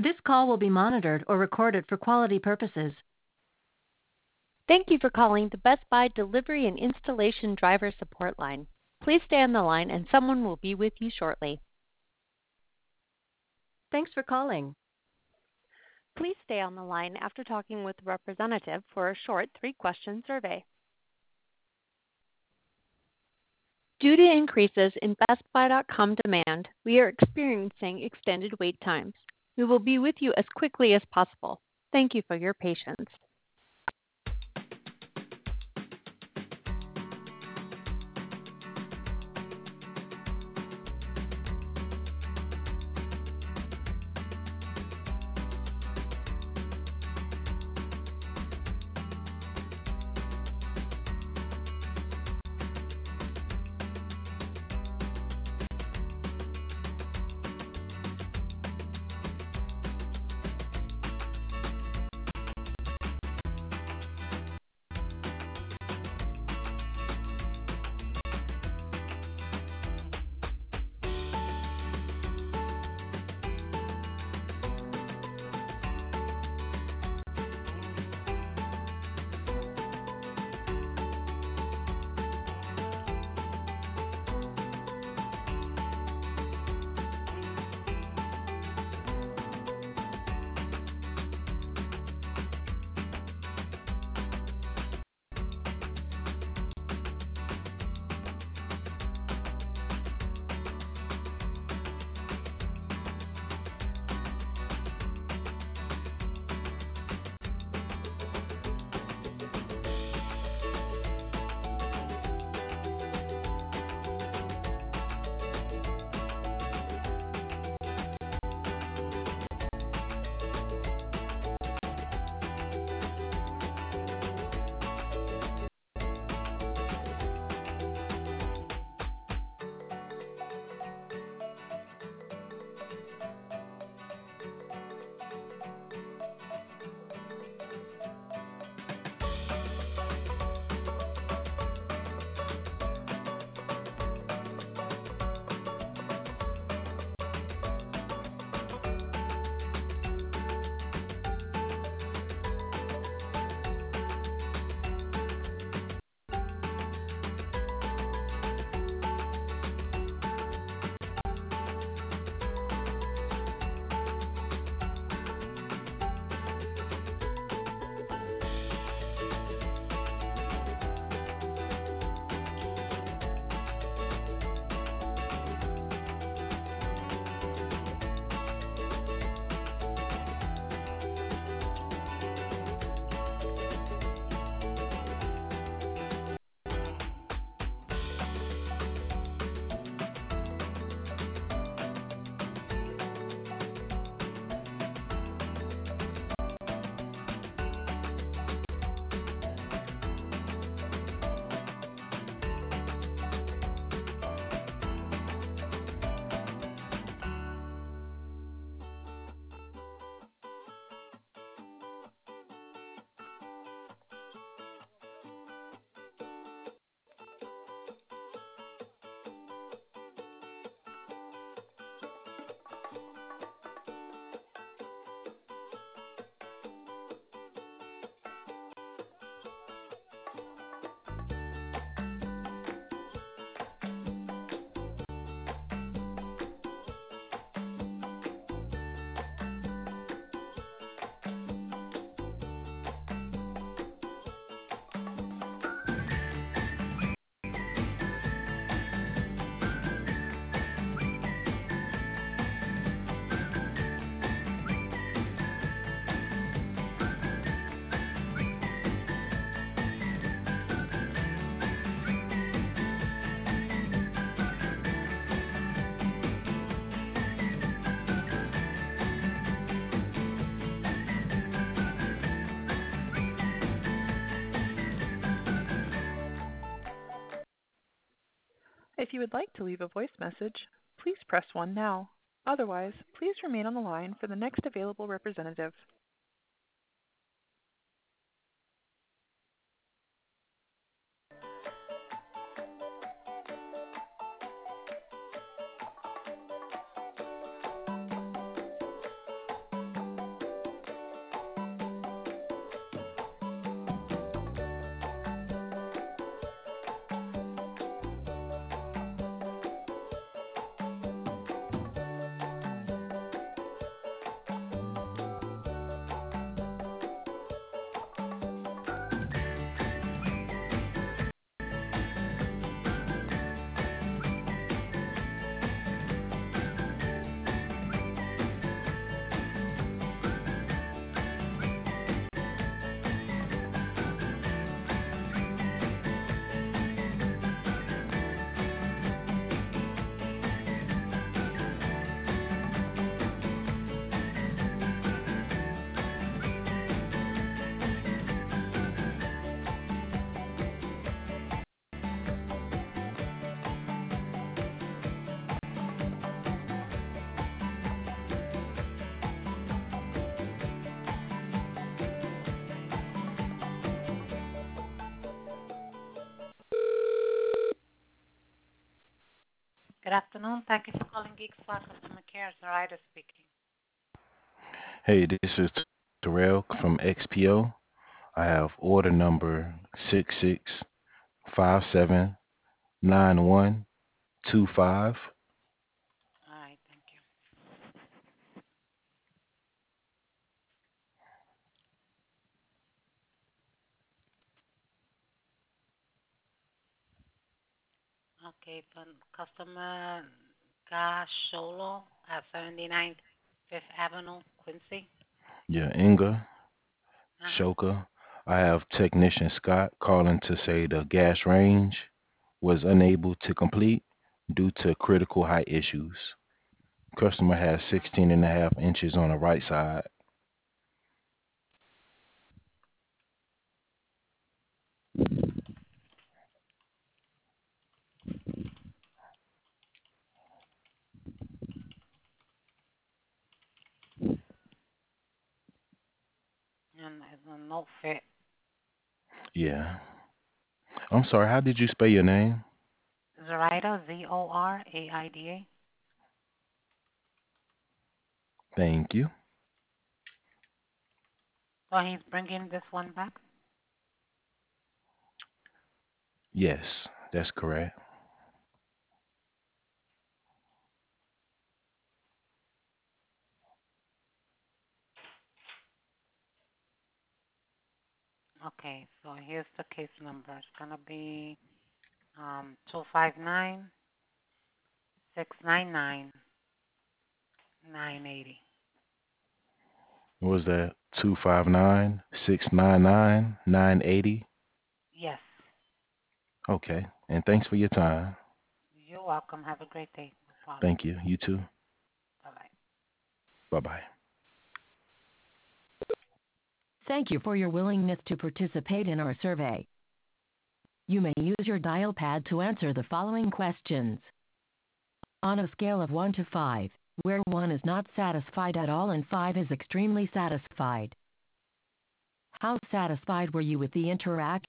This call will be monitored or recorded for quality purposes. Thank you for calling the Best Buy Delivery and Installation Driver Support Line. Please stay on the line and someone will be with you shortly. Thanks for calling. Please stay on the line after talking with the representative for a short 3-question survey. Due to increases in BestBuy.com demand, we are experiencing extended wait times. We will be with you as quickly as possible. Thank you for your patience. If you would like to leave a voice message, please press 1 now. Otherwise, please remain on the line for the next available representative. Good afternoon. Thank you for calling Geek Squad Customer Care. Zoraida speaking. Hey, this is Terrell from XPO. I have order number 66579125. All right, thank you. Okay, from customer Gasholo at 79 Fifth Avenue, Quincy. Yeah, Inga, Uh-huh. Shoka. I have technician Scott calling to say the gas range was unable to complete due to critical height issues. Customer has 16.5 inches on the right side. And it's a no fit. Yeah. I'm sorry, how did you spell your name? Zoraida, Zoraida. Thank you. So he's bringing this one back? Yes, that's correct. Okay, so here's the case number. It's going to be 259 699 980. What was that? 259-699-980. Yes. Okay. And thanks for your time. You're welcome. Have a great day. No problem. Thank you. You too. Bye-bye. Bye-bye. Thank you for your willingness to participate in our survey. You may use your dial pad to answer the following questions. On a scale of 1 to 5, where 1 is not satisfied at all and 5 is extremely satisfied, how satisfied were you with the interaction